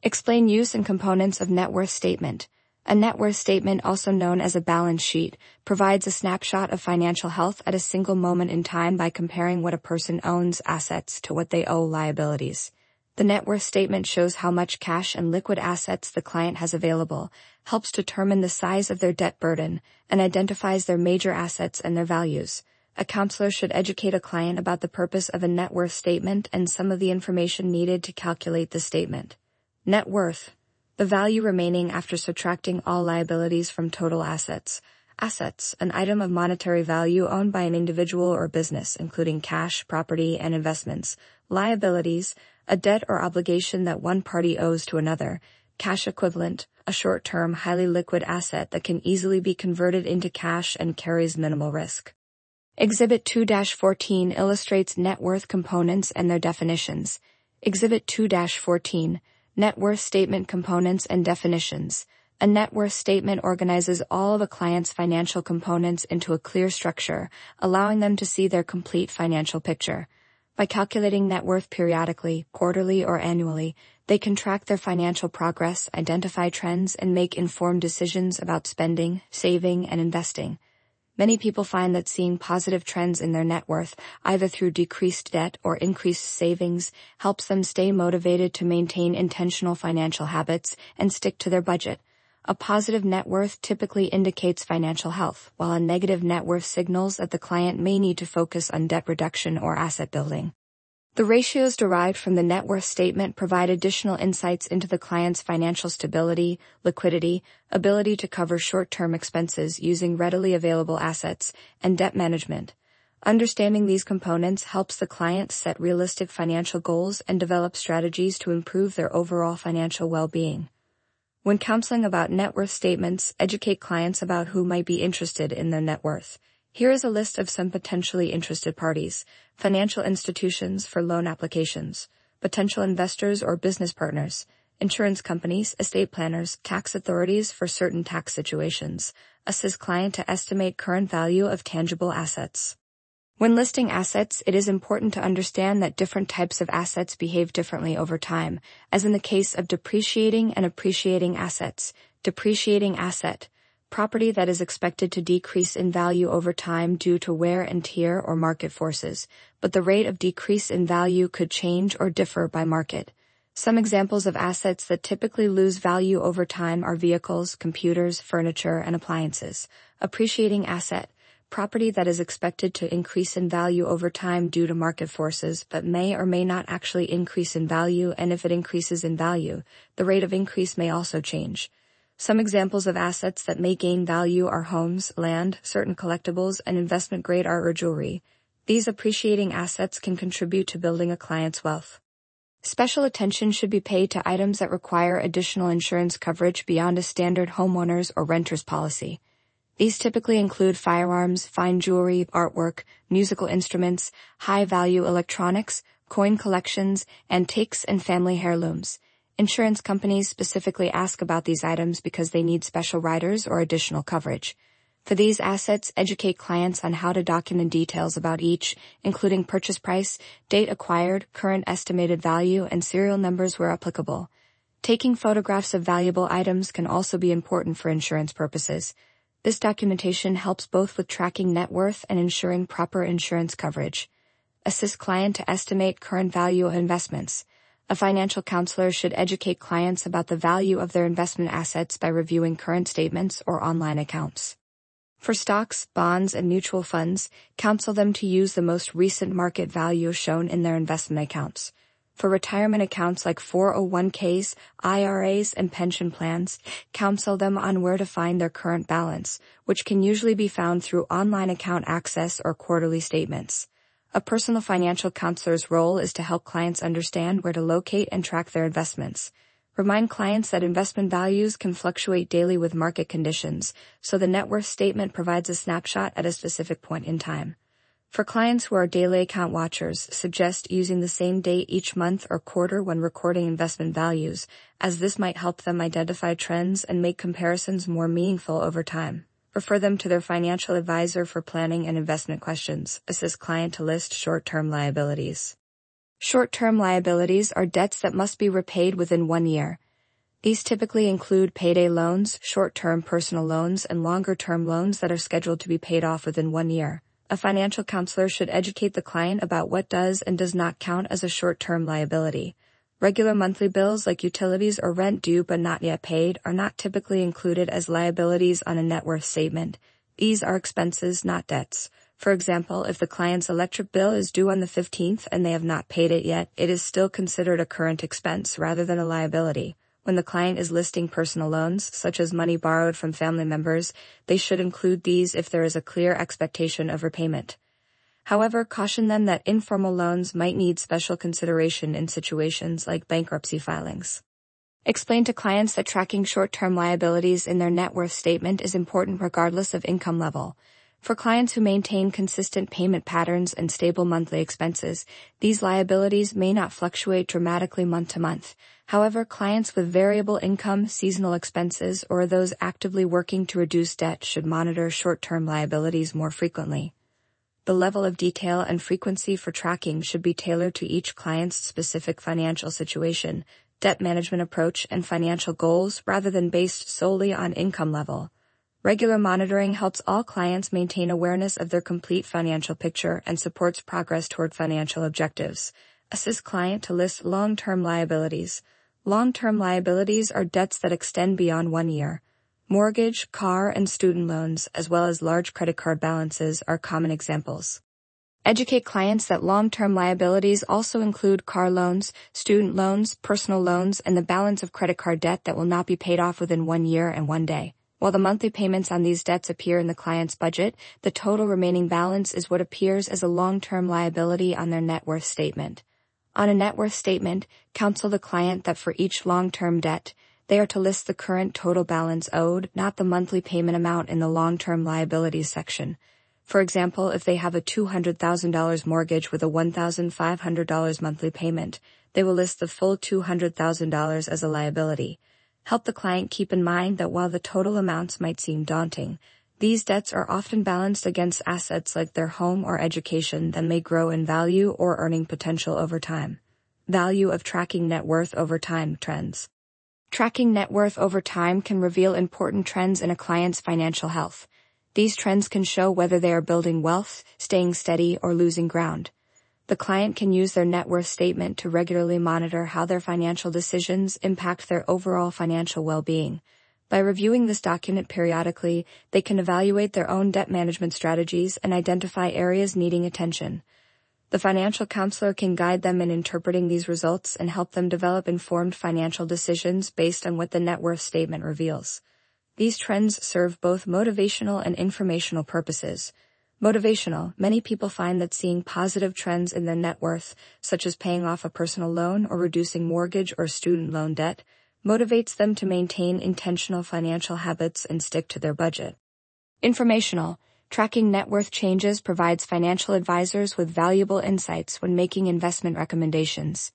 Explain use and components of net worth statement. A net worth statement, also known as a balance sheet, provides a snapshot of financial health at a single moment in time by comparing what a person owns, assets, to what they owe, liabilities. The net worth statement shows how much cash and liquid assets the client has available, helps determine the size of their debt burden, and identifies their major assets and their values. A counselor should educate a client about the purpose of a net worth statement and some of the information needed to calculate the statement. Net worth: the value remaining after subtracting all liabilities from total assets. Assets: an item of monetary value owned by an individual or business, including cash, property, and investments. Liabilities: a debt or obligation that one party owes to another. Cash equivalent: a short-term, highly liquid asset that can easily be converted into cash and carries minimal risk. Exhibit 2-14 illustrates net worth components and their definitions. Exhibit 2-14, Net worth statement components and definitions. A net worth statement organizes all of a client's financial components into a clear structure, allowing them to see their complete financial picture. By calculating net worth periodically, quarterly or annually, they can track their financial progress, identify trends, and make informed decisions about spending, saving, and investing. Many people find that seeing positive trends in their net worth, either through decreased debt or increased savings, helps them stay motivated to maintain intentional financial habits and stick to their budget. A positive net worth typically indicates financial health, while a negative net worth signals that the client may need to focus on debt reduction or asset building. The ratios derived from the net worth statement provide additional insights into the client's financial stability, liquidity, ability to cover short-term expenses using readily available assets, and debt management. Understanding these components helps the client set realistic financial goals and develop strategies to improve their overall financial well-being. When counseling about net worth statements, educate clients about who might be interested in their net worth. Here is a list of some potentially interested parties: financial institutions for loan applications, potential investors or business partners, insurance companies, estate planners, tax authorities for certain tax situations. Assist client to estimate current value of tangible assets. When listing assets, it is important to understand that different types of assets behave differently over time, as in the case of depreciating and appreciating assets. Depreciating asset: property that is expected to decrease in value over time due to wear and tear or market forces, but the rate of decrease in value could change or differ by market. Some examples of assets that typically lose value over time are vehicles, computers, furniture, and appliances. Appreciating asset: property that is expected to increase in value over time due to market forces, but may or may not actually increase in value, and if it increases in value, the rate of increase may also change. Some examples of assets that may gain value are homes, land, certain collectibles, and investment-grade art or jewelry. These appreciating assets can contribute to building a client's wealth. Special attention should be paid to items that require additional insurance coverage beyond a standard homeowner's or renter's policy. These typically include firearms, fine jewelry, artwork, musical instruments, high-value electronics, coin collections, antiques, and family heirlooms. Insurance companies specifically ask about these items because they need special riders or additional coverage. For these assets, educate clients on how to document details about each, including purchase price, date acquired, current estimated value, and serial numbers where applicable. Taking photographs of valuable items can also be important for insurance purposes. This documentation helps both with tracking net worth and ensuring proper insurance coverage. Assist client to estimate current value of investments. A financial counselor should educate clients about the value of their investment assets by reviewing current statements or online accounts. For stocks, bonds, and mutual funds, counsel them to use the most recent market value shown in their investment accounts. For retirement accounts like 401ks, IRAs, and pension plans, counsel them on where to find their current balance, which can usually be found through online account access or quarterly statements. A personal financial counselor's role is to help clients understand where to locate and track their investments. Remind clients that investment values can fluctuate daily with market conditions, so the net worth statement provides a snapshot at a specific point in time. For clients who are daily account watchers, suggest using the same date each month or quarter when recording investment values, as this might help them identify trends and make comparisons more meaningful over time. Refer them to their financial advisor for planning and investment questions. Assist client to list short-term liabilities. Short-term liabilities are debts that must be repaid within 1 year. These typically include payday loans, short-term personal loans, and longer-term loans that are scheduled to be paid off within 1 year. A financial counselor should educate the client about what does and does not count as a short-term liability. Regular monthly bills like utilities or rent due but not yet paid are not typically included as liabilities on a net worth statement. These are expenses, not debts. For example, if the client's electric bill is due on the 15th and they have not paid it yet, it is still considered a current expense rather than a liability. When the client is listing personal loans, such as money borrowed from family members, they should include these if there is a clear expectation of repayment. However, caution them that informal loans might need special consideration in situations like bankruptcy filings. Explain to clients that tracking short-term liabilities in their net worth statement is important regardless of income level. For clients who maintain consistent payment patterns and stable monthly expenses, these liabilities may not fluctuate dramatically month to month. However, clients with variable income, seasonal expenses, or those actively working to reduce debt should monitor short-term liabilities more frequently. The level of detail and frequency for tracking should be tailored to each client's specific financial situation, debt management approach, and financial goals rather than based solely on income level. Regular monitoring helps all clients maintain awareness of their complete financial picture and supports progress toward financial objectives. Assist client to list long-term liabilities. Long-term liabilities are debts that extend beyond 1 year. Mortgage, car, and student loans, as well as large credit card balances, are common examples. Educate clients that long-term liabilities also include car loans, student loans, personal loans, and the balance of credit card debt that will not be paid off within 1 year and 1 day. While the monthly payments on these debts appear in the client's budget, the total remaining balance is what appears as a long-term liability on their net worth statement. On a net worth statement, counsel the client that for each long-term debt, they are to list the current total balance owed, not the monthly payment amount in the long-term liabilities section. For example, if they have a $200,000 mortgage with a $1,500 monthly payment, they will list the full $200,000 as a liability. Help the client keep in mind that while the total amounts might seem daunting, these debts are often balanced against assets like their home or education that may grow in value or earning potential over time. Value of tracking net worth over time trends. Tracking net worth over time can reveal important trends in a client's financial health. These trends can show whether they are building wealth, staying steady, or losing ground. The client can use their net worth statement to regularly monitor how their financial decisions impact their overall financial well-being. By reviewing this document periodically, they can evaluate their own debt management strategies and identify areas needing attention. The financial counselor can guide them in interpreting these results and help them develop informed financial decisions based on what the net worth statement reveals. These trends serve both motivational and informational purposes. Motivational: many people find that seeing positive trends in their net worth, such as paying off a personal loan or reducing mortgage or student loan debt, motivates them to maintain intentional financial habits and stick to their budget. Informational: tracking net worth changes provides financial advisors with valuable insights when making investment recommendations.